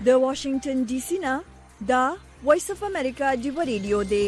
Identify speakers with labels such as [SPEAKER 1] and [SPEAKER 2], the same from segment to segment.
[SPEAKER 1] د واشنگټن ډي سي نه دا وایس اف امریکا دی ریډیو دی.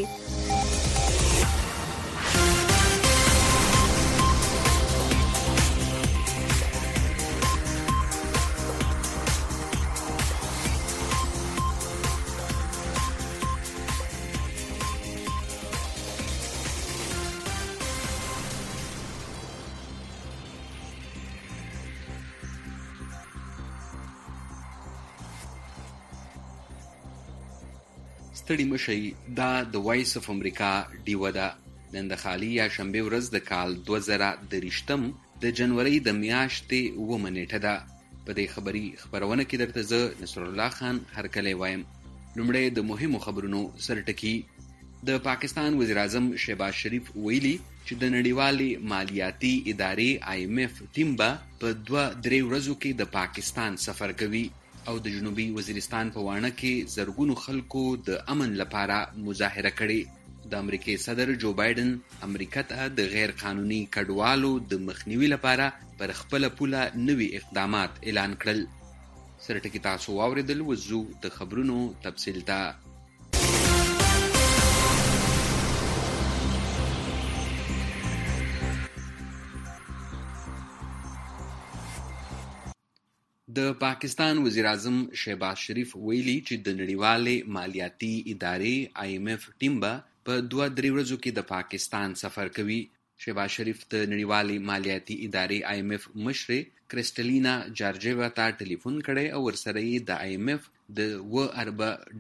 [SPEAKER 2] ستړي مشي دا د وایس اف امریکا ډیوه ده. نن د خالي یا شنبه ورځ د کال 2023 د جنوري د میاشتې 9 نیټه ده. په دې خبرونه کې درته زه نصر الله خان هرکلی وایم. لومړی د مهمو خبرونو سرټکی. د پاکستان وزیر اعظم شهباز شریف ویلي چې د نړیوالې مالیاتي ادارې IMF ټیم به په 2-3 ورځو کې د پاکستان سفر کوي او د جنوبي وزیرستان په واڼه کې زرګونو خلکو د امن لپاره مظاهره کړې. د امریکای صدر جو بایدن امریکا ته د غیر قانوني کډوالو د مخنیوي لپاره پر خپل پوله نوي اقدامات اعلان کړل. سرټکی تاسو واوریدل. وزو د خبرونو تفصیل ته. د پاکستان وزیر اعظم شهباز شریف ویلي چې د نړیوالې مالیاتي ادارې IMF ټیم به په 2-3 ورځو کې د پاکستان سفر کوي. شهباز شریف د نړیوالې مالیاتي ادارې IMF مشره کرسټلینا جارجیوا ته ټلیفون کړی او ورسره یې د IMF د $1 ارب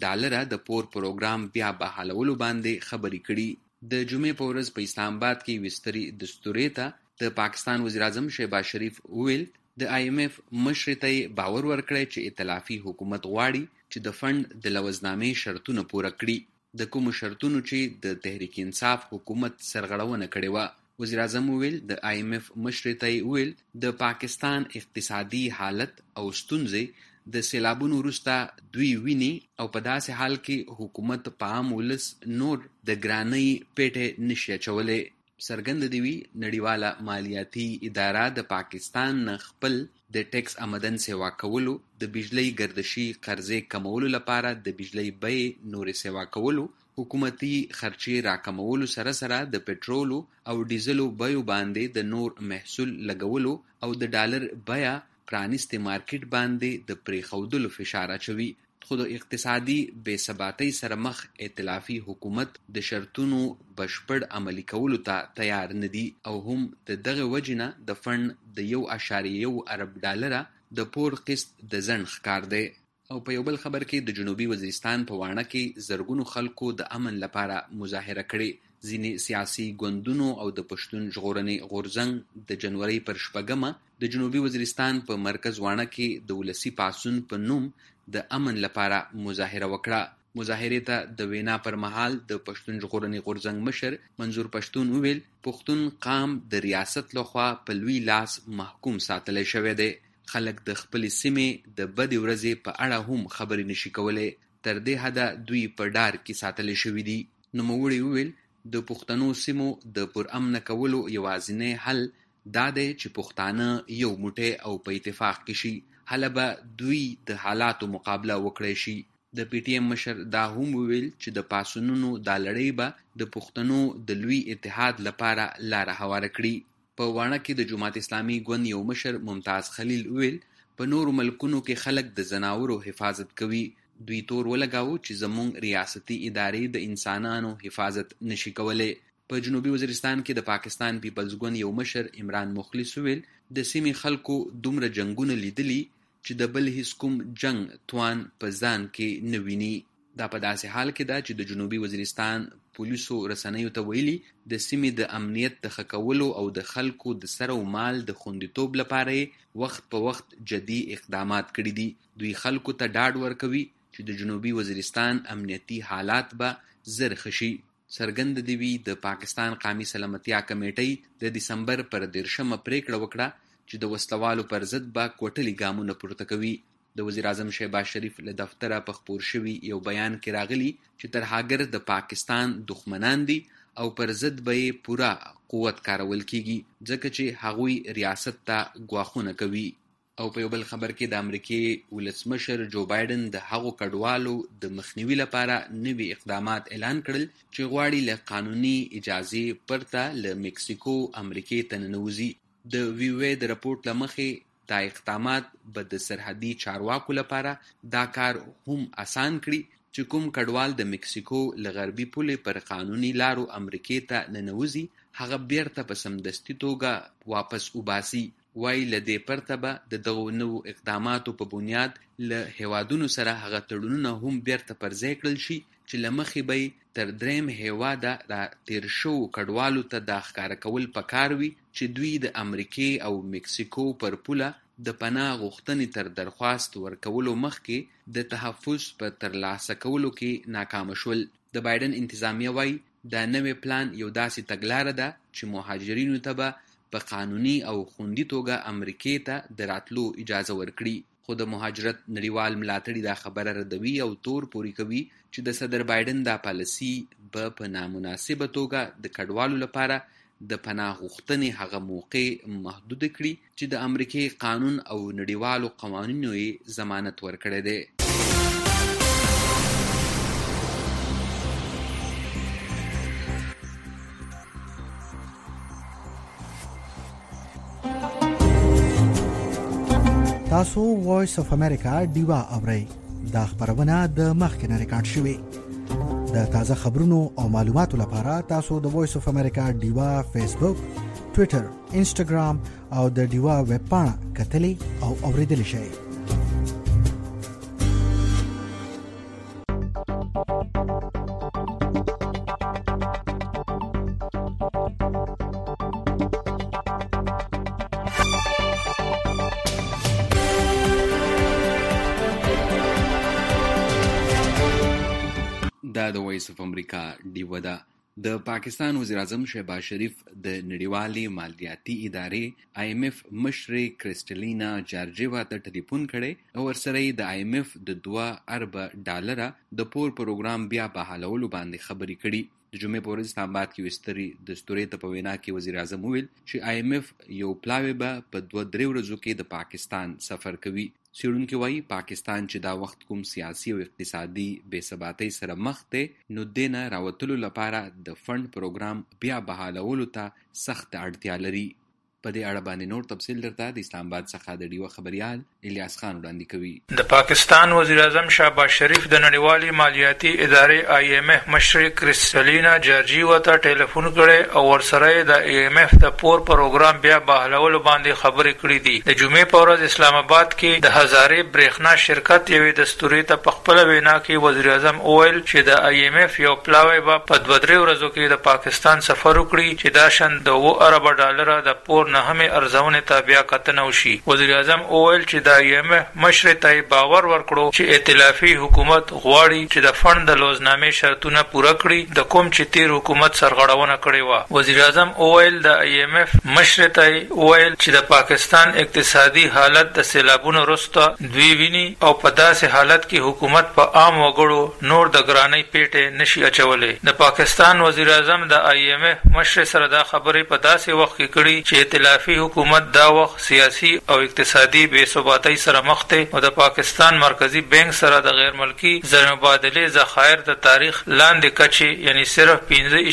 [SPEAKER 2] د پور پروګرام بیا بحالولو باندې خبرې کړي. د جمعې په ورځ په اسلام آباد کې وستري دستوري ته د پاکستان وزیر اعظم شهباز شریف ویل د IMF مشر ته باور ورکړی چې ائتلافي حکومت غواړي چې د فند د لوزنامې شرطونه پوره کړي، د کوم شرطونو چې د تحریک انصاف حکومت سرغړونه کړې و. وزیر اعظم ویل د IMF مشر ته ویل د پاکستان اقتصادي حالت او ستونزې د سیلابونو وروسته دوی ویني او په داسې حال کې حکومت په عام ولس نور د ګرانۍ پیټه نشي اچولی. څرګنده دی وی نړیواله مالیاتي اداره د پاکستان خپل د ټیکس آمدن سیوا کولو، د بجلی گردشي قرضې کمولو لپاره د بجلی بیې نورې سیوا کولو، حکومتي خرچې راکمولو سره سره د پټرولو او ډیزلو بیو باندې د نور محصول لګولو او د ډالر بیا پرانیستي مارکیټ باندې د پریښودلو فشار اچوي. خو د اقتصادي بې ثباتۍ سره مخ ائتلافي حکومت د شرطونو بشپړ عملي کولو ته تیار نه دي او هم د دغه وجنه د فند د $1.1 ارب د پور قسط د ځنډ ښکار دی. او په یو بل خبر کې د جنوبي وزیرستان په واڼه کې زرګونو خلکو د امن لپاره مظاهره کړې. ځینې سیاسي ګوندونو او د پښتون ژغورنې غورځنګ د جنوري پر 8 د جنوبي وزیرستان په مرکز واڼه کې د ولسی پاسون په نوم د امن لپاره مظاهره وکړه. مظاهره ته د وینا پر مهال د پښتون ژغورنې غورځنګ مشر منظور پښتون ویل پښتون قام د ریاست لخوا په لوی لاس محکوم ساتل شوی دی. خلک د خپل سیمې د بدې ورځې په اړه هم خبرې نشي کولای. تر دې حده دوی په ډار کې ساتل شوی دي. نوموړي ویل د پښتنو سیمو د پر امن کولو یوازینی حل دا دی چې پښتانه یو موټی او په اتفاق کې شي. هله به دوی د حالاتو مقابله وکړي شي. د PTM مشر دا هم ویل چې د پاسونونو دا لړۍ به د پښتنو د لوی اتحاد لپاره لار هواره کړي. په واڼه کې د جماعت اسلامي ګوند یو مشر ممتاز خلیل ویل په نورو ملکونو کې خلک د زناورو حفاظت کوي. دوی تور ولګاو چې زموږ ریاستي ادارې د انسانانو حفاظت نشي کولای. په جنوبي وزیرستان کې د پاکستان پیپلز ګوند یو مشر عمران مخلص ویل د سیمې خلکو دومره جنگونه لیدلی چې د بل هیڅ کوم جنگ توان په ځان کې نه ویني. دا په داسې حال کې ده چې د جنوبي وزیرستان پولیسو رسنیو ته ویلي د سیمې د امنیت د ښه کولو او د خلکو د سر او مال د خوندیتوب لپاره وخت په وخت جدي اقدامات کړي دي. دوی خلکو ته ډاډ ورکوي چې د جنوبي وزیرستان امنیتي حالات به زر ښه شي. څرګنده دی وی د پاکستان قومي سلامتیا کمیټې د دسمبر پر 13 پریکړه وکړه چې د وسلوالو پر ضد به کوټلي ګامونه پورته کوي. د وزیر اعظم شهباز شریف له دفتره په خپور شوي یو بیان کې راغلی چې ترهاګر د پاکستان دښمنان دي او پر ضد به پورا قوت کارول کیږي ځکه چې هغوی ریاست ته ګواښونه کوي. او په یو بل خبر کې د امریکای ولسمشر جو بایدن د هغو کډوالو د مخنیوي لپاره نوي اقدامات اعلان کړل چې غواړي له قانوني اجازه پرته له مکسیکو امریکای ته ننوځي. د ویوې د راپورټ لمخې دا اقدامات به د سرحدي چارواکو لپاره دا کار هم آسان کړي چې کوم کډوال د مکسیکو له غربي پولې پر قانوني لارو امریکای ته ننوځي هغه بیرته په سمدستي توګه واپس وباسي. وایي له دې پرته به د دغو نوو اقداماتو په بنیاد له هیوادونو سره هغه تړونونه هم بیرته پر ځای کړل شي چې له مخې به تر دریم هیواده را تیر شوو کډوالو ته دا ښکاره کول پکار وي چې دوی د امریکې او مکسیکو پر پوله د پناه غوښتنې تر درخواست ورکولو مخکې د تحفظ په ترلاسه کولو کې ناکام شول. د بایدن انتظامیه وایي دا نوی پلان یو داسې تګلاره ده چې مهاجرینو ته به په قانوني او خوندي توګه امریکای ته د راتلو اجازه ورکړي. خو د مهاجرت نړیوال ملاتړي دا خبره ردوي او تور پوري کوي چې د صدر بایدن دا پالیسي به په نامناسبه توګه د کډوالو لپاره د پناه غوښتنې هغه موقع محدود کړي چې د امریکای قانون او نړیوالو قوانینو یې ضمانت ورکړی دی.
[SPEAKER 3] تاسو وایس اف امریکا ډیوا اورئ. دا خبرونه د مخکنه ریکارډ شوې. د تازه خبرونو او معلوماتو لپاره تاسو د وایس اف امریکا ډیوا فیسبوک، ټوئیټر، انسټاګرام او د ډیوا ویب پاڼه کتلی او اوریدلی شئ.
[SPEAKER 2] دا د وایس اف امریکا ډیوه ده. د پاکستان وزیر اعظم شهباز شریف د نړیوالې مالیاتي ادارې IMF مشرې کرسټلینا جارجیوا ته ټلیفون کړی او ورسره یې د IMF د 2 ارب ډالره د پور پروګرام بیا بحالولو باندې خبرې کړي. د جمعې په ورځ اسلامآباد کې وستري دستوري ته په وینا کې وزیر اعظم وویل چې IMF یو پلاوی به په 2-3 ورځو کې د پاکستان سفر کوي. څېړونکي وایي پاکستان چې دا وخت کوم سیاسي او اقتصادي بې ثباتۍ سره مخ دی نو دې نه راوتلو لپاره د فنډ پروګرام بیا بحالولو ته سخت اړتیا لري. په دې اړه باندې نور تفصیل درته د اسلام آباد څخه د ډیوه خبريال الیاس خان وړاندې کوي.
[SPEAKER 4] د پاکستان وزیر اعظم شهباز شریف د نړیوالې مالیاتي ادارې IMF مشرې کرسټلینا جارجیوا ته ټلیفون کړی او ورسره د IMF د پور پروګرام بیا بحالولو باندې خبرې کړې دي. د جمعې په ورځ اسلام آباد کې د هزارې برېښنا شرکت یوې دستوري ته په خپل وینا کې وزیر اعظم وویل چې د IMF یو پلاوی به په 2-3 ورځو کې د پاکستان سفر وکړي چې دا شان د 2 ارب ډالره د پور نه هم ارزونه ته بیا کتنه وشي. وزیر اعظم اویل چې د IMF مشر ته باور ورکړو چې ائتلافي حکومت غواړي چې د فند د لوزنامې شرطونه پوره کړي د کوم چې تیر حکومت سرغړونه کړې و. وزیر اعظم اویل د IMF مشر ته اویل چې د پاکستان اقتصادي حالت د سیلابونو وروسته دوی ویني او په داسې حالت کې حکومت په عام وګړو نور د ګرانۍ پیټه نشي اچولې. د پاکستان وزیر اعظم د IMF مشر سره دا خبرې په داسې وخت کې کړي چې ائتلافي حکومت دا وخت سیاسي او اقتصادي بې ثباتۍ سره مخ دی او د پاکستان مرکزی بانک سره د غیر ملکی زر مبادله ذخایر د تاریخ لاندې کچې یعنی صرف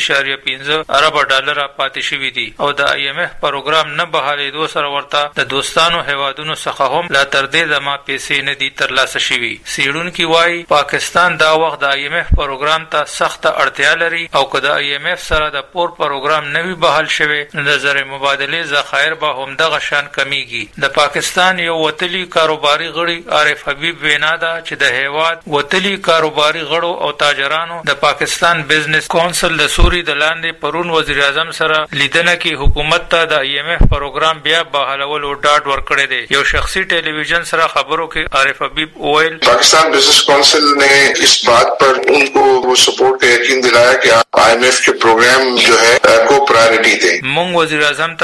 [SPEAKER 4] 15.5 ارب ډالر پاتې شوي دي او د IMF پروګرام نه بحالېدو سره ورته د دوستانو هیوادونو څخه هم لا تر دې دمه پیسې نه دي ترلاسه شوي. څېړونکي وایي پاکستان دا وخت د IMF پروګرام ته سخته اړتیا لري او که د IMF سره د پور پروګرام نه وي بحال شوی نو د زر مبادله ذخایر به هم دغه شان کمیږي. د پاکستان یو وتلی کاروباري غړي عارف حبیب وینا ده چې د هیواد وتلی کاروباري غړو او تاجرانو د پاکستان بزنس کونسل د سوري د لاندې پرون وزیر اعظم سره لیدنه کې حکومت ته د IMF پروګرام بیا بحالولو ډاډ ورکړی دی. یو شخصي ټیلی ویژن سره خبرو کې عارف حبیب اویل
[SPEAKER 5] پاکستان بزنس کونسل نے اس بات پر ان کو وہ سپورٹ کا یقین دلایا کہ IMF کے پروگرام جو ہے کو پرائرٹی دیں.
[SPEAKER 4] مونږ وزیر اعظم ته د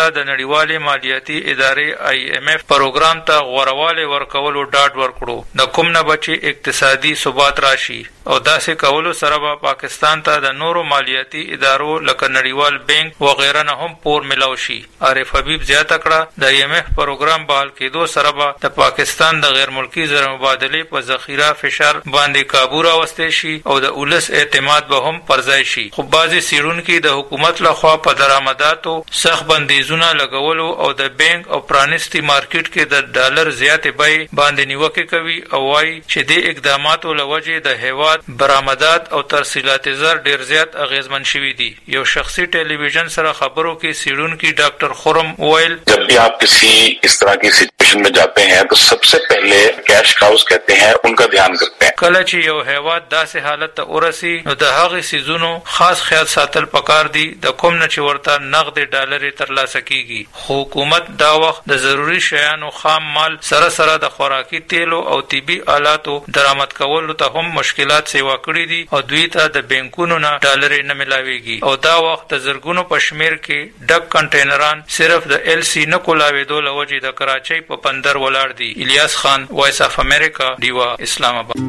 [SPEAKER 4] نړیوالې مالیاتي ادارې IMF پروګرام ته غورواله ورکولو ډاډ ورکړو د کوم نه بچي اقتصادي ثبات راشي او داسې کولو سره به پاکستان ته د نورو مالیاتي ادارو لکه نړیوال بانک وغیره نه هم پور ملاو شي. عارف حبیب زیاته کړه د IMF پروګرام بحال کېدو سره به د پاکستان د غیر ملکی زر مبادلې په ذخیره فشار باندې کابو راوستي شي او د ولس اعتماد به هم پرځای شي. خو بعضې څېړونکي د حکومت لخوا په درآمداتو سخت بندیزونه لګولو او د بانک او پرانیستي مارکیټ کې د ډالر زیاتې بیې باندې نیوکې کوي او وایي چې دې اقداماتو له وجې د هیواد برآمدات او ترسیلات زر ډېر زیات اغیزمن شوي دي. یو شخصي ټیلی ویژن سره خبرو کې څېړونکي ډاکټر خرم وویل
[SPEAKER 6] جب بھی آپ کسی اس طرح کی سچویشن میں جاتے ہیں تو سب سے پہلے کیش کاؤز کہتے ہیں ان کا دھیان کرتے ہیں.
[SPEAKER 4] کله چې یو هیواد داسې حالت ته ورسي نو د هغې څیزونو خاص خیال ساتل پکار دي د کوم نه چې ورته نغد ډالرې ترلاسه کیږي. خو حکومت دا وخت د ضروري شیانو خام مال سره سره د خوراکي تیلو او طبي آلاتو درآمد کولو ته هم مشکلات سیوا کړي دي او دوی ته د بانکونو نه ډالرې نه ملاويږي او دا وخت د زرګونو په شمیر کې ډک کنټینران صرف د LC نه کولاوېدو له وجې د کراچۍ په بندر ولاړ دي. الیاس خان، وایس اف امریکا، ډیوا، اسلام آباد.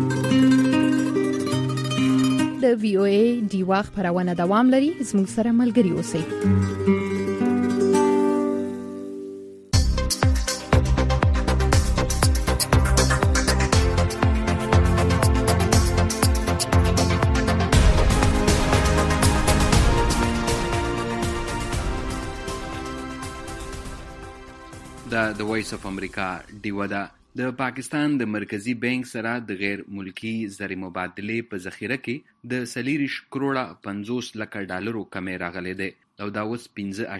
[SPEAKER 7] د VOA ډیوا خبرونه دوام لري. زموږ سره ملګري اوسئ.
[SPEAKER 2] د وایس اف امریکا ډیوا ده. د پاکستان د مرکزی بانک سره د غیر ملکی زر مبادلې په ذخیره کې د 40 کروڑه 50 لک ډالرو کمې راغلي دي او دا اوس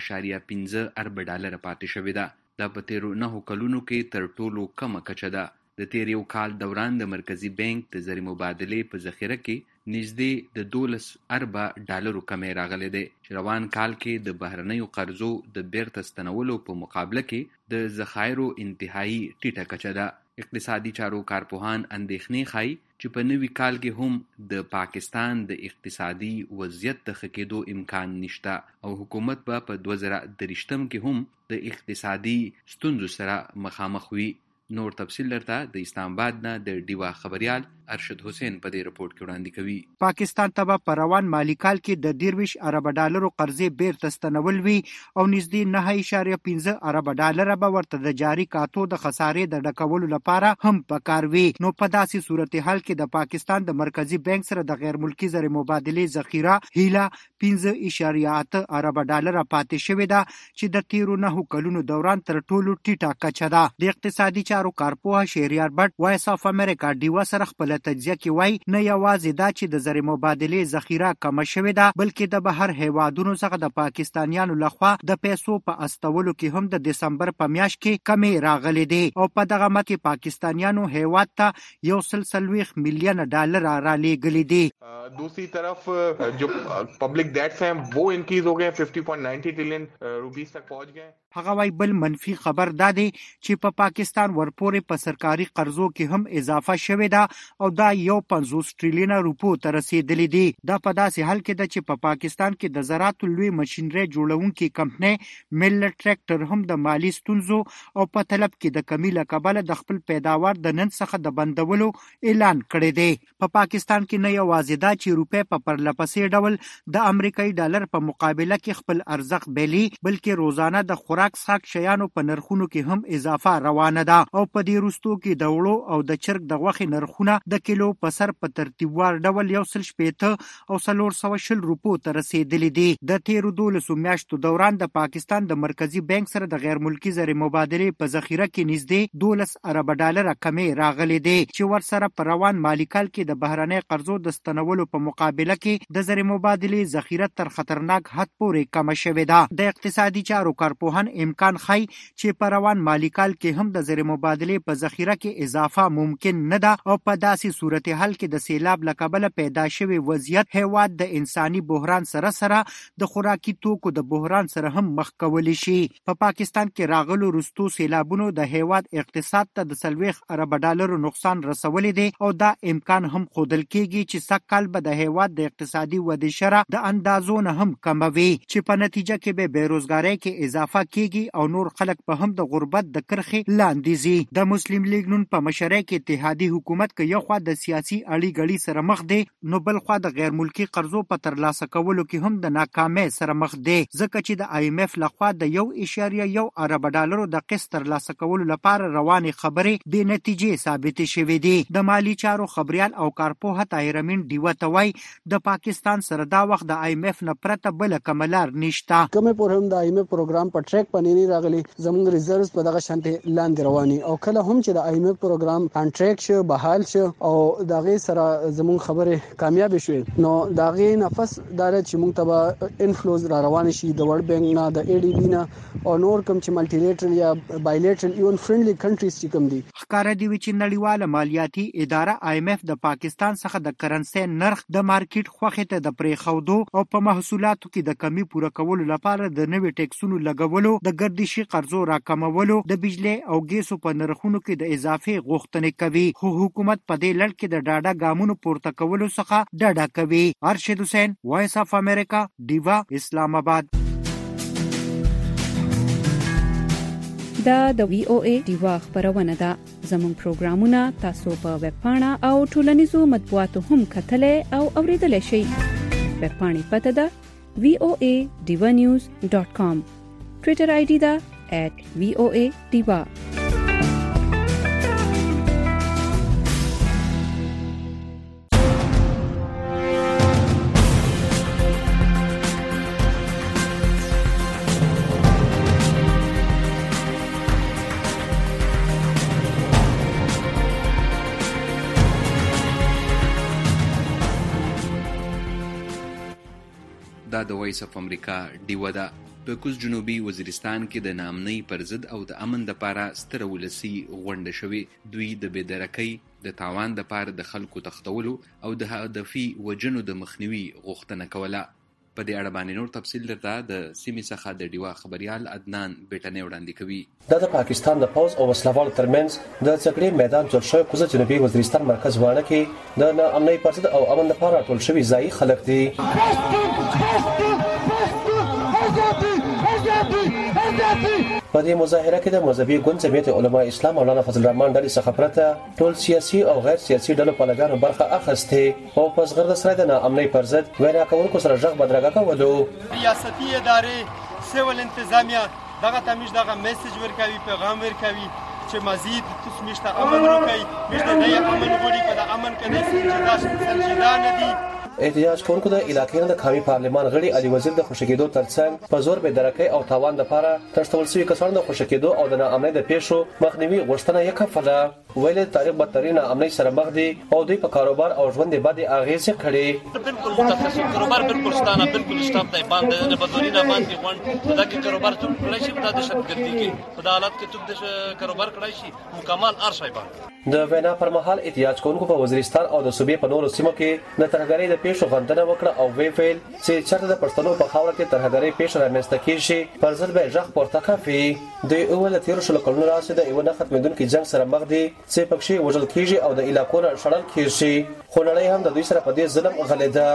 [SPEAKER 2] 5.5 ارب ډالر پاتې شوی ده. دا په تیرو 9 کلونو کې تر ټولو کمه کچه ده. د تیر یو کال دوران د مرکزی بانک د زر مبادلې په ذخیره کې نږدې د 12 ارب ډالرو کمې راغلي دي چې روان کال کې د بهرنیو قرضو د بیرته ستنولو په مقابله کې د ذخایرو انتهایی ټیټه کچه ده. اقتصادي چارو کارپوهان اندېښنې ښيي چې په نوي کال کې هم د پاکستان د اقتصادي وضعیت د ښه کېدو امکان نشته او حکومت به په 2023 کې هم د اقتصادي ستونزو سره مخامخ وي. نور تفصیل لرته د اسلام آباد نه د ډیوا خبريال ارشد حسین په دې رپورت کې وړاندې کوي.
[SPEAKER 8] پاکستان ته په روان مالی کال کې د 23 ارب ډالرو قرضې بیرته ستنول وی او نږدې 9.15 ارب ډالر به ورته د جاري کاتو د خسارې د ډکولو لپاره هم پکار وی. نو په داسې صورتحال کې د پاکستان د مرکزی بانک سره د غیر ملکی زر مبادلې ذخیره هیله 15.8 ارب ډالر پاتې شوې ده چې د تیرو 9 کلونو دوران تر ټولو ټیټه کچه ده. د اقتصادي چارو کارپوه شهریار بټ وایس اف امریکا ډیوا سره خپل تجزیه کې وایي نه یوازې دا چې د زر مبادلې ذخیره کمه شوې ده بلکې د بهر هیوادونو څخه د پاکستانیانو لخوا د پیسو په استولو کې هم د دسمبر په میاشت کې کمې راغلي دي او په دغه مت کې پاکستانیانو هیواد ته 140 میلیون ډالر را لېږلي دي.
[SPEAKER 9] दूसरी तरफ जो पब्लिक डेट्स हैं वो इंक्रीज हो गए 50.90 ट्रिलियन रुपीस तक पहुंच गए.
[SPEAKER 8] هغه وايي بل منفي خبر دا دی چې په پاکستان ورپورې په سرکاري قرضو کې هم اضافه شوې ده او دا 50 ټریلیون روپو ته رسیدلې دي. دا په داسې حال کې ده چې په پاکستان کې د زراعت لوی ماشينري جوړونکي کمپنۍ مل ټریکټر هم د مالی ستونزو او په طلب کې د کمی له کبله د خپل پیداوار د نن څخه د بندولو اعلان کړی دی. په پاکستان کې نه یوازې دا چې روپې په پرلپسې ډول د امریکایي ډالر په مقابله کې خپل ارزښت بلی بلکې روزانه د خوراک څښاک شیانو په نرخونو کې هم اضافه روانه ده او په دې وروستو کې د وړو او د چرګ د غوښې نرخونه د کیلو په سر په ترتیبوار ډول 180 او 420 روپو ته رسیدلي دي. د تیرو 12 میاشتو دوران د پاکستان د مرکزی بانک سره د غیر ملکی زر مبادلې په ذخیره کې نږدې 12 ارب ډالر کمې راغلي دي چې ورسره په روان مالی کال کې د بهرنۍ قرضو د ستنولو په مقابله کې د زر مبادلې ذخیره تر خطرناک حد پورې کم شوې ده. د اقتصادي چارو کارپوهان امکان خی چې په روان مالی کال کې هم د زر مبادلې په ذخیره کې اضافه ممکن نه ده او په داسې صورتحال کې د سیلاب له کبله پیدا شوی وضعیت هیواد د انساني بحران سره سره د خوراکي توکو د بحران سره هم مخ کولی شي. په پاکستان کې راغلو وروستو سیلابونو د هیواد اقتصاد ته د 40 ارب ډالرو نقصان رسولی دی او دا امکان هم ښودل کېږي چې سږ به د هیواد د اقتصادي ودې شرح د اندازو نه هم کموي چې په نتیجه کې به بیروزګارۍ کې اضافه کیږي او نور خلک په هم د غربت د کرخې لاندې زی. د مسلم لیگ نون په مشرۍ کې اتحادي حکومت کې یو خوا د سیاسي اړیګړي سره مخ دی، نو بل خوا د غیر ملکی قرضو په ترلاسه کولو کې هم د ناکامۍ سره مخ دی، ځکه چې د IMF لخوا د 1.1 ارب ډالرو د قسط ترلاسه کولو لپاره روانې خبرې بې نتیجې ثابتې شوې دي. د مالی چارو خبريال او کارپوه طاهر امین ډیوه ته وایي د پاکستان سره دا وخت د IMF نه پرته بل کملار نشته.
[SPEAKER 10] کومه پر هم د IMF پروګرام په ټریک باندې نه راغلي، زموږ ریزرவ்ز په دغه شانته لاندې رواني، او کله هم چې د IMF پروګرام ان ټریک شو بحال شو او دغه سره زموږ خبره کامیاب شوه، نو دغه نفس دار چې موږ ته انفلوز را روان شي د ورلد بانک نه، د ADB نه، او نور کوم چې ملټي لیټرل یا بایلیټرل ایون فرندلی کنټریز چې کوم دي.
[SPEAKER 8] ښکاره دی چې نړیواله مالیاتي اداره IMF د پاکستان څخه د کرنسي نرخ د مارکیټ خوخه ته د پریخودو او په محصولاتو کې د کمی پوره کولو لپاره د نوي ټیکسونو لګولو، د ګردشي قرضو راکمولو، د بجلی او ګیسو په نرخونو کې د اضافي غوښتنې کوي، خو حکومت په دې لړ کې د ډاډه ګامونو پورته کولو څخه ډډه کوي. ارشد حسین، وایس اف امریکا، ډیوا، اسلام آباد.
[SPEAKER 7] دا د VOA ډیوا خبرونه ده. زموږ پروګرامونه تاسو په ویب پاڼه او ټولنیزو مطبوعاتو هم کتلای او اوریدلای شئ. ویب پاڼې پته ده voadivanews.com. ټویټر ID ده @voadiva.
[SPEAKER 2] دا د وایس اف امریکا ډیوه ده. په کوز جنوبي وزیرستان کې د نامنۍ پر ضد او د امن لپاره ستره ولسي غونډه شوې. دوی د بېدرکۍ د تاوان لپاره د خلکو تختولو او د هدفي وجنو د مخنیوي غوښتنه کوله. په دې اړه باندې نور تفصیل درته د سیمې څخه د ډیوا خبريال عدنان بیٹنې وړاندې کوي.
[SPEAKER 11] د پاکستان د پوز او وسلوال ترمنځ د جګړې میدان جوړ شوی کوز جنوبي وزیرستان مرکز وانه کې د امنیت پر ضد او امن لپاره ټول شوی ځای خلک دي. په دې مظاهره کې د مذهبي ګوند جمعیت علماء اسلام مولانا فضل الرحمن ډلې څخه پرته ټول سیاسي او غیر سیاسي ډلو په لګانو برخه اخیسته او په زغرد سره د امنیت پر ضد وینا کوونکو سره ژغ بدرګه کولو.
[SPEAKER 12] ریاستي ادارې سیول انتظامیه دغه تمیش دغه میسج ورکوي، پیغام ورکوي چې مزید تاسو مشته امن وکړي، مشته د امن غوړي په د امن کې سنجیده نه دي.
[SPEAKER 11] احتجاج کوونکو د علاقې د قومي پارلمان غړي علي وزیر د خوشکېدو ترڅنګ په زور به درکې او تاوان لپاره ترڅول شوی کسانو د خوشکېدو او د ناامنۍ د پیښو مخنیوي غوښتنه یې کوله. ویل تاریخ بدترین ناامنۍ سره مخ دي او دوی په کاروبار او ژوند باندې اغیز کړي.
[SPEAKER 13] بالکل متخصص کاروبار بالکل ستانه بالکل سٹاپ دی باندې د بدورینه باندې غوند دغه کاروبار څوک کړی شي د شرکتګردي کې په حالت کې څوک د کاروبار کړی شي مکمل ارشای باندې.
[SPEAKER 11] د وینا پر مهال احتجاج کوونکو په وزیرستان او د صوبې په نورو سیمو کې د ترهګرۍ د پیښو غندنه وکړه او ویل چې چرته د پښتنو په خاور کې ترهګرۍ پیښه رامنځته کیږي پر ځل به ژغ پورته کوي. د اول تیر شل کلونو راځي د یو نه ختمېدونکي جنگ سره مخ دي چې پکې وژل کیږي او د علاقو شړل کیږي، خو نړۍ هم د دوی سره په دې ظلم غلېده.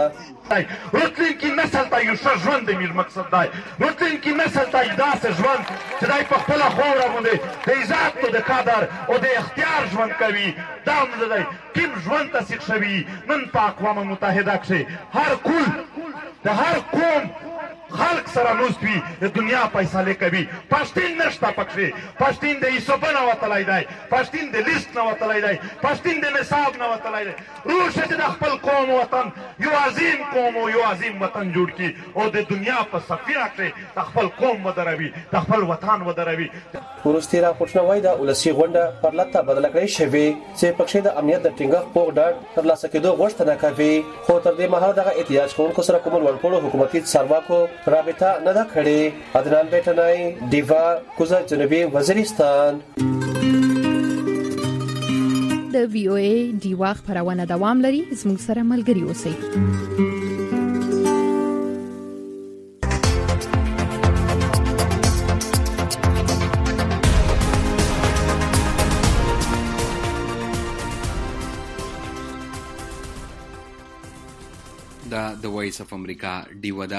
[SPEAKER 14] راتلونکي نسل ته یو ښه ژوند دی مقصد دی، راتلونکي نسل ته داسې ژوند چې دای په خپل خوره باندې د عزت او د قدر او د اختیار ژوند کوي. دا نه دی کوم ژوند ته سیخ شوی نن په اقوام متحده کې هر کول د هر قوم خلق سره نوستوي د دنیا فیصله کوي. پښتون نشته پکې، پښتون د حساب نه وتلای دی، پښتون د لیست نه وتلای دی، پښتون د نصاب نه وتلای دی. روشه د خپل قوم وطن یو عظیم قوم او یو عظیم وطن جوړ کی او د دنیا په سفیر کې د خپل قوم ودروي، د خپل وطن ودروي.
[SPEAKER 11] ورستي را پښتنه وای د ولسی غونډه پر لته بدل کړی شوی چې پکې د امنیت د ټینګښت پوغ ډاډ تر لاسه کېدو غوښتنه کوي، خو تر دې مهاله دغه احتجاج کوونکو سره کوم ورپوړو حکومتي څارواکو رابطه نه ده کړې. عدنان بیٹنای، ډیوا، کوزا جنوبي وزیرستان.
[SPEAKER 7] د VOA ډیوا خبرونه دوام لري، زموږ سره ملګري اوسئ.
[SPEAKER 2] دا د وایس اف امریکا ډیوا ده.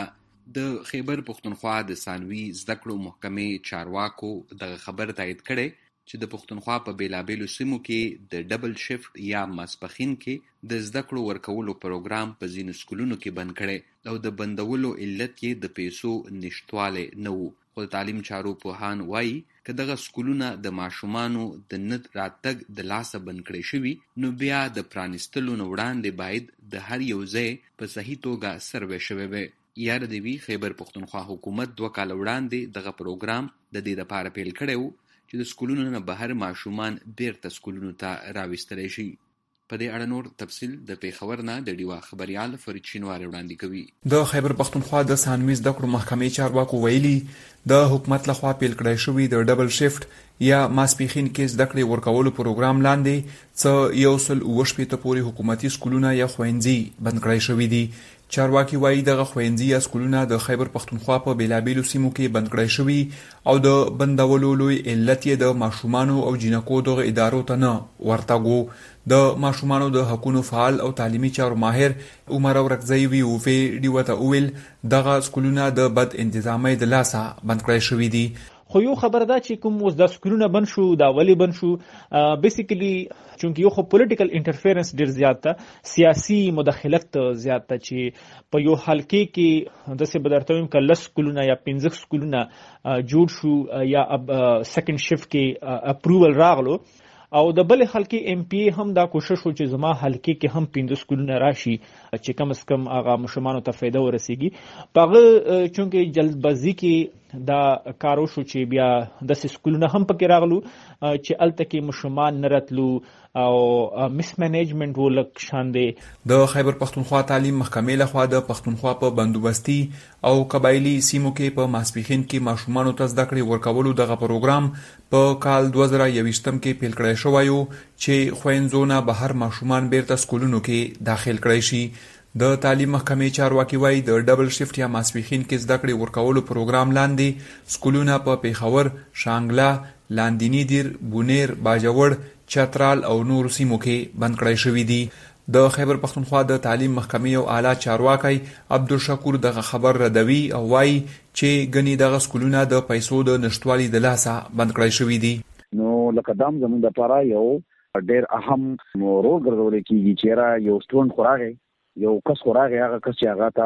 [SPEAKER 2] د خیبر پښتونخوا د ثانوي زده کړو محکمې چارواکو دغه خبر تایید کړی چې د پښتونخوا په بیلابیلو سیمو کې د ډبل شفت یا ماسپخین کې د زده کړو ورکولو پروګرام په ځینو سکولونو کې بند کړی او د بندولو علت یې د پیسو نشتوالی نه و. خو د تعلیم چارو پوهان وایي که دغه سکولونه د ماشومانو د نه راتګ د لاسه بند کړی شوي نو بیا د پرانیستلو نه وړاندې باید د هر یو ځای په صحیح توګه سروې شوی وي. یاد دی وی خیبر پښتونخوا حکومت 2 کال وړاندې دغه پروګرام د دې لپاره پیل کړی و چې د سکولونو نه بهر ماشومان بیرته سکولونو ته راوستلی شي. په دې اړه نور تفصیل د پیښور نه د ډیوا خبريال فرید شینواری وړاندې کوي.
[SPEAKER 15] د خیبر پښتونخوا د ثانوي زده کړو محکمې چارواکو ویلي د حکومت لخوا پیل کړی شوی د ډبل شفت یا ماسپخین کې زده کړې ورکولو پروګرام لاندې څه 180 پورې حکومتي سکولونه یا ښوونځي بند کړی شوي دي. چارواکي وایي دغه ښوونځي یا سکولونه د خیبر پښتونخوا په بیلابیلو سیمو کې بند کړی شوي او د بندولو لوی علت یې د ماشومانو او جینکو دغه ادارو ته نه ورتګ و. د ماشومانو د حقونو فعال او تعلیمي چارو ماهر عمر ورکزی وی ډیوه ته وویل دغه سکولونه د بد انتظامۍ د لاسه بند کړی شوي دي.
[SPEAKER 16] خو یو خبر دا چې کوم اوس د سکولونه بند شو دا ولی بند شو بیسیکلی چونکی یو خو پولیټیکل انټرفیرنس ډیر زیات ده سیاسي مداخلت زیات ده چې په یو حلقې کې د څه بدرتویم کله سکولونه یا 15 سکولونه جوړ شو یا سیکنډ شفت کې اپروول راغلو او د بل حلقې ایم پی هم دا کوشش و چې زما حلقې کې هم 15 سکولونه راشي چې کم از کم هغه مشمانو ته فایده ورسیږي. پاغه چونکی جلدبازي کې دا کارو شو چې بیا د سکولونه هم پکې راغلو چې الته کې مشمان نرتلو او مس منیجمنت ولک شان دی.
[SPEAKER 15] د خیبر پښتونخوا تعلیم محکمې لخوا د پښتونخوا په بندوبستي او قبایلی سیمو کې په ماسپخین کې ماشومانو ته زده کړې ورکولو دغه پروګرام په کال 2021 کې پیل کړی شوی و چې خویندو نه بهر ماشومان بیرته سکولونو کې داخل کړی شي. د تعلیم محکمې چارواکي وایي د ډبل شفت یا ماسپخین کې زده کړې ورکولو پروګرام لاندې سکولونه په پیښور، شانګله، لاندینی دیر، بونیر، باجوړ، چترال او نور سیمو کې بند کړی شوي دي. د خیبر پښتونخوا د تعلیم محکمې او اعلی چارواکي عبدالشکور دغه خبر ردوي او وایي چې ګنې دغه سکولونه د پیسو د نشټوالي د لاسه بند کړی شوي دي.
[SPEAKER 17] نو لکه دام زموږ لپاره یو ډېر اهم رول ګرځول کېږي چې را یو سټوډنټ خوراغه یو کس خوراغه هغه کس چې هغه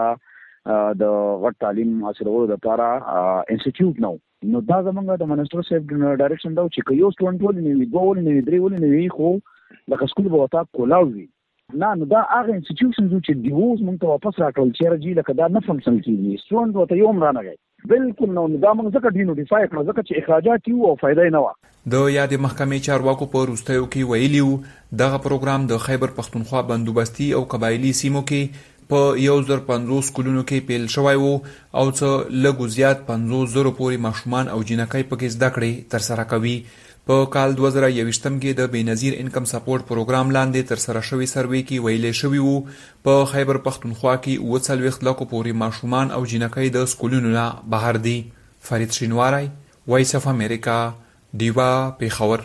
[SPEAKER 17] ته د غټ تعلیم حاصلولو لپاره انسټیټیوټ نو دا زمونږ د منسټر صاحب ډایرکشن دا چې یو سټوډنټ ولې نه وي دوه ولې نه وي درې ولې نه وي خو لکه سکول به وتا کولاو وي نه نو دا هغه انسټیټیوشنز چې دیوز مونږ ته واپس راکړل چې راځي لکه دا نه فنکشن کیږي سټوډنټ وته یو مرانه بالکل نو دا موږ ځکه ډی نوټیفای کړو ځکه چې اخراجات یو او فائدې نه و.
[SPEAKER 15] د یادې محکمې چارواکو په وروستیو کې ویلي وو دغه پروګرام د خیبر پښتونخوا بندوبستي او قبایلی سیمو کې په 1050 سکولونو کې پیل شوی وو او څه لږ زیات 500 پورې ماشومان او جنکۍ پکې زده کړې ترسره کوي. په کال 2021 کې د بېنظیر انکم سپورټ پروګرام لاندې ترسره شوی سروې کې ویلې شوی وو په خیبر پښتونخوا کې 40 لکو پورې ماشومان او جنکۍ د سکولونو نه بهر دي. فرید شینواری، وایس اف امریکا، دیوا، پیښور.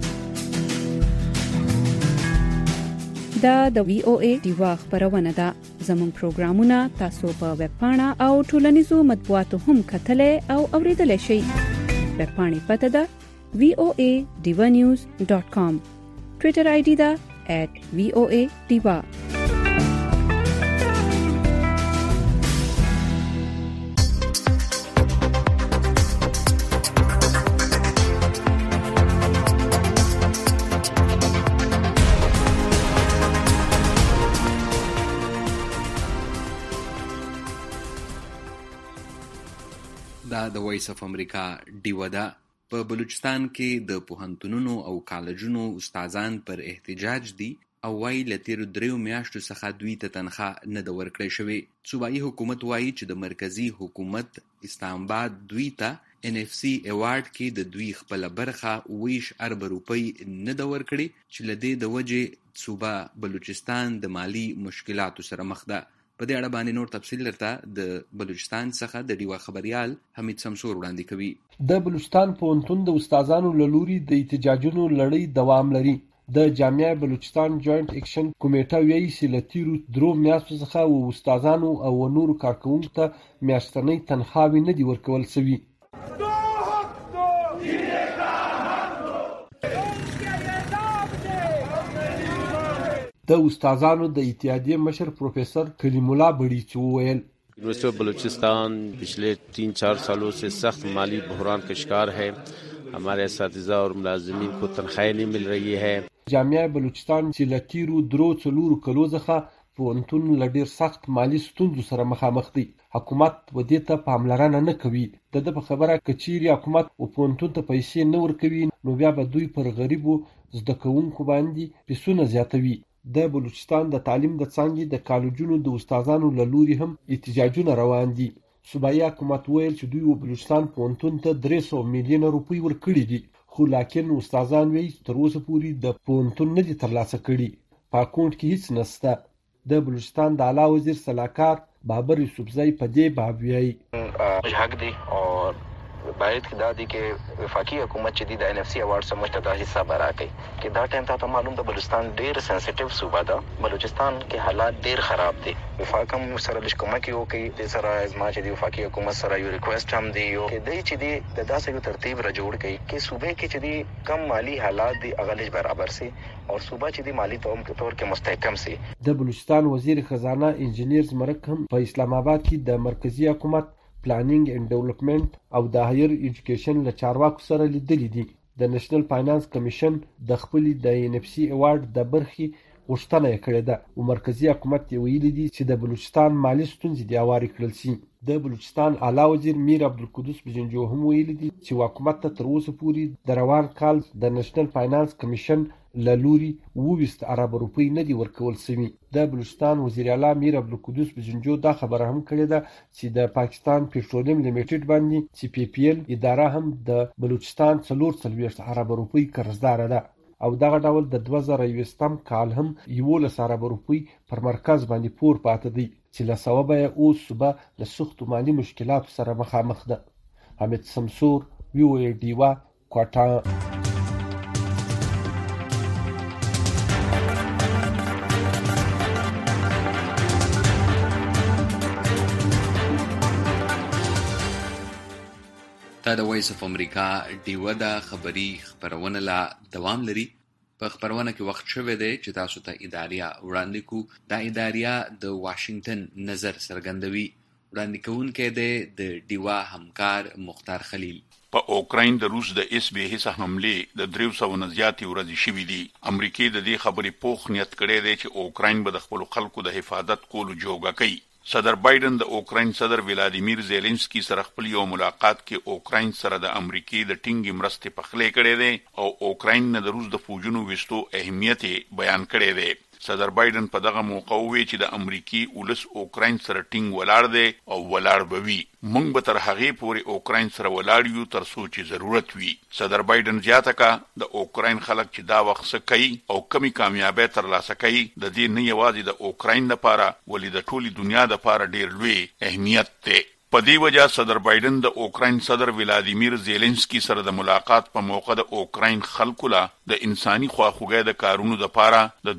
[SPEAKER 7] دا د وی او ای دیوا خبرونه ده. زموږ پروګرامونه تاسو په ویب پاڼه او ټولنیزو مطبوعاتو هم کتلای او اوریدلای شئ. ویب پاڼې پته ده voanews.com. ټویټر آی ډي ده @voadiva.
[SPEAKER 2] دا د وایس اف امریکا ډیوه ده. په بلوچستان کې د پوهنتونونو او کالجونو استادان پر احتجاج دي او وايي له تیرو 3 میاشتو څخه دوی ته تنخواه نه ده ورکړی شوې. صوبایي حکومت وايي چې د مرکزي حکومت اسلام آباد دوی ته NFC ایوارډ کې د دوی خپل برخه 20 ارب روپۍ نه ده ورکړي چې له دې د وجې صوبه بلوچستان د مالی مشکلاتو سره مخ ده. په دې اړه باندې نور تفصیل لرته د بلوچستان څخه د ډیوا خبريال حمید سمسور وړاندې کوي.
[SPEAKER 18] د بلوچستان پوهنتون د استادانو له لوري د احتجاجونو لړۍ دوام لري. د جامعه بلوچستان جوائنٹ اکشن کمیټه ویلي چې له تیرو 3 میاشتو څخه استادانو او نورو کارکوونکو ته میاشتنۍ تنخواوې نه دي ورکول شوي. د استادانو د اتحادیې مشر پروفیسر کلیم الله بڑیچ وویل
[SPEAKER 19] यूनिवर्सिटी ऑफ बलूचिस्तान पिछले 3-4 सालों से सख्त माली बहरान का शिकार है. हमारे असातिज़ा और मुलाजिमीन को तनख्वाहें नहीं मिल रही है.
[SPEAKER 18] جامعه بلوچستان چې له تیرو 3-4 کلو څخه پوهنتون له ډېر سخت مالي ستونزو سره مخامخ دی. حکومت ودې ته پاملرنه نه کوي. د په خبره که چیرې حکومت پوهنتون ته پیسې نه ورکوي نو بیا به دوی پر غریبو زده کوونکو باندې فیسونه زیاتوي. د بلوچستان د تعلیم د څانګې د کالجونو د استادانو له لوري هم احتجاجونه روان دي. صوبایي حکومت ویل چې دوی بلوچستان پوهنتون ته 300 میلیونه روپۍ ورکړي دي، خو لاکن استادان وایي تر اوسه پورې د پوهنتون نه دي ترلاسه کړي. په اکاونټ کې هیڅ نشته. د بلوچستان د اعلی وزیر سلاکار بابر یوسفزئی په دې باب وایي
[SPEAKER 20] حق دی اور باید کی دادی کے وفاقی حکومت چدی دا NFC ایوارڈ سے مشتدا حصہ برا گئی کہ دا ٹائم تا معلوم دا بلوچستان ډیر سینسیټیو صوبہ دا. بلوچستان کے حالات ډیر خراب دي. وفاق هم سره لږ کومک وکړي. د سره ازما چې دی وفاقی حکومت سره یو ریکوست هم دی یو کې دای چې دی د داسې یو ترتیب را جوړ کړي چې صوبې کې چې دی کم مالی حالات دی اغلج برابر سي اور صوبہ چې دی مالی طور کې مستحکم سي.
[SPEAKER 18] د بلوچستان وزیر خزانه انجینیر زمرک هم په اسلام آباد کې د مرکزی حکومت پلانینګ اینڈ ډیولپمنٹ او د هایر ایجوکیشن له چارواکو سره لیدلي دي. د نېشنل فاینانس کمیشن د خپل د NFC ایوارډ د برخي غوښتنه کړې ده او مرکزی حکومت یې ویلي دي چې د بلوچستان مالی ستونزې دې هوارې کړل شي. د بلوچستان اعلی وزیر میر عبدالقدوس بجنجو هم ویلي دي چې حکومت ته تر اوسه پورې د روان کال د نېشنل فاینانس کمیشن له لوري 20 ارب روپۍ نه دي ورکول شوي. د بلوچستان وزیر اعلی میر عبدالقدوس بجنجو دا خبره هم کړې ده چې د پاکستان پټرولیم لیمیټډ باندې چې PPL اداره هم د بلوچستان 440 ارب روپۍ قرضدار ده او دغه ډول د 2020 کال هم 11 ارب روپۍ پر مرکز باندې پور پاتې دی چې له سببه اوس صوبه له سختو مالي مشکلاتو سره مخامخ ده. حمید سمسور VOA ډیوا کوټا.
[SPEAKER 2] دا د وایس اف امریکا ډیوه دا خبری خبرونه لا دوام لري. په خبرونه کې وخت شوه دی چې تاسو ته اداریا وړاندې کو. دا اداریا د واشنگټن نظر څرګندوي. وړاندې کوونکی د ډیوه همکار مختار خلیل.
[SPEAKER 21] په اوکراین د روس د اس بي حصہ حمله د 300 نه زیاتې ورځې شوې دي. امریکای د دې خبرې پوخ نیت کړی دی چې اوکراین به د خپل خلکو د حفاظت کولو جوګه کوي. صدر بایدن د اوکراین صدر ولادیمیر زيلنسکي سره خپل یو ملاقات کې اوکراین سره د امریکای د ټینګ مرستې پخلې کړې ده او اوکراین نه د روس د فوجونو وشتو اهمیت بیان کړی دی. صدر بایدن په دغه موقع وی چې د امریکای ولس اوکراین سره ټینګ ولاړ دی او ولاړ بوي. موږ به تر هغه پورې اوکراین سره ولاړ یو تر څو چې ضرورت وي. صدر بایدن زیاته کا د اوکراین خلک چې دا وخت سکی او کمی کامیابی ترلاسه کوي د دې نه یوازې د اوکراین لپاره ولې د ټولي دنیا لپاره ډیر لوی اهمیت دی. په دې وجه صدر بایدن د اوکراین صدر ولادیمیر زيلنسکي سره د ملاقات په موقع د اوکراین خلکو له د انساني خواخوږۍ د کارونو لپاره د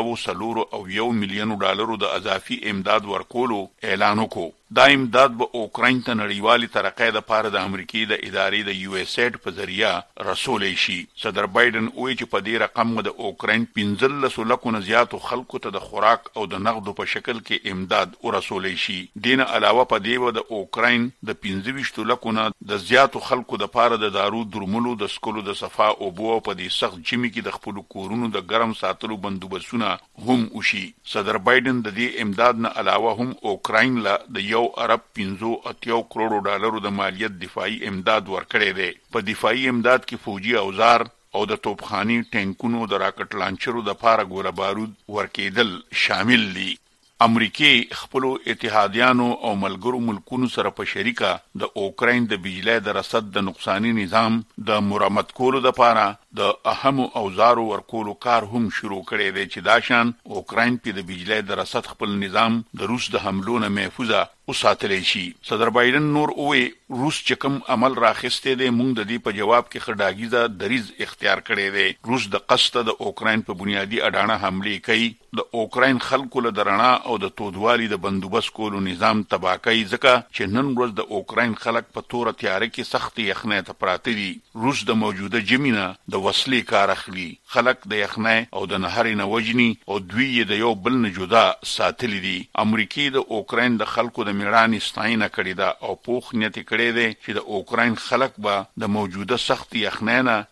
[SPEAKER 21] 340 مليون ډالرو د اضافي امداد ورکولو اعلان وکړ. دا امداد به اوکراین ته نړیوالي ترقۍ لپاره د امریکای د ادارې د USAID په ذریعہ رسولې شي. صدر بایدن وایي چې په دې رقم د اوکراین 15 لکو نه زیاتو خلکو ته د خوراک او د نقدو په شکل کې امداد ورسولې شي. دین علاوه په دې د اوکراین د 25 لکو نه د زیاتو خلکو د لپاره د دارو درملو د سکولو د صفا او بو په دې سخت جمی کې د خپل کورونو د ګرم ساتلو بندوبستونه هم وشي. صدر بایدن د دې امداد نه علاوه هم اوکراین له د عرب 15 کروڑ ډالرو د مالیت دفاعي امداد ورکړی دی. په دفاعي امداد کې فوجي اوزار او د توپخاني ټینکونو د راکټ لانچرو د پاره ګوله بارود ورکېدل شامل دي. امریکای خپل اتحادیانو او ملګرو ملکونو سره په شریکه د اوکراین د بجلی د رصد د نقصانی نظام د مرمت کولو لپاره د اهم اوزارو ورکولو کار هم شروع کړی دی چې داشان اوکراین په د بجلی د رسد خپل نظام د روس د حملو نه محفوظه وساتلی شي. صدر بایدن نور اوې روس چې کوم عمل راخسته دی موږ د دې په جواب کې خډاګیزه دریز اختیار کړی دی. روس د قصد د اوکراین په بنیادی اډانه حمله کوي، د اوکراین خلکو له درنا او د تودوالي د بندوبست کولو نظام تباہ کوي ځکه چې نن ورځ د اوکراین خلک په تور تیاره کې سخت یخنۍ ته پراته دي. روس د موجوده جمینه د وسلې کار اخلي، خلک د یخنۍ او د نهر نه وجني او دوی د یو بل نه جدا ساتلی دي. امریکای د اوکراین د خلکو د میړانې ستاینه کړې ده او پوخ نیت کړی دی چې د اوکراین خلک به د موجوده سخت یخنۍ نه